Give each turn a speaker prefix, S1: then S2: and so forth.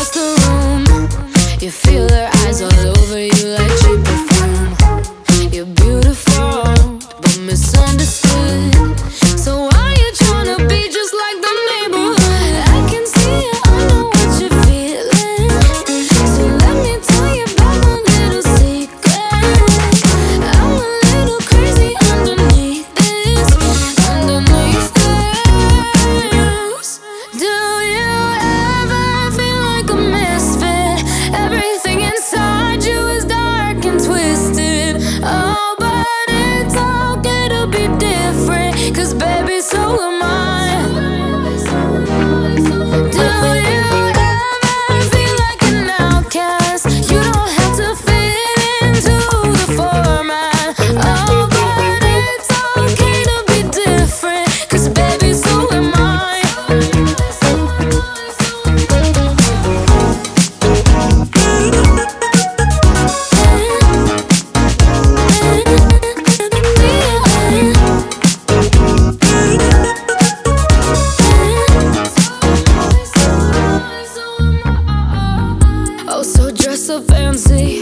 S1: across the room. You feel their eyes all over you like cheap perfume. You're beautiful, but misunderstood. So why you tryna be just like the neighborhood? I can see it, I know what you're feeling. So let me tell you about my little secret. I'm a little crazy underneath this, underneath this. Do you ever feel like a misfit? Everything inside you is dark and twisted. Oh, but it's okay to be different, 'cause baby, so am I. Do you ever feel like an outcast? You don't have to fit into the format. Oh, but it's okay to be different, 'cause baby, so am I. Oh, so dress so fancy,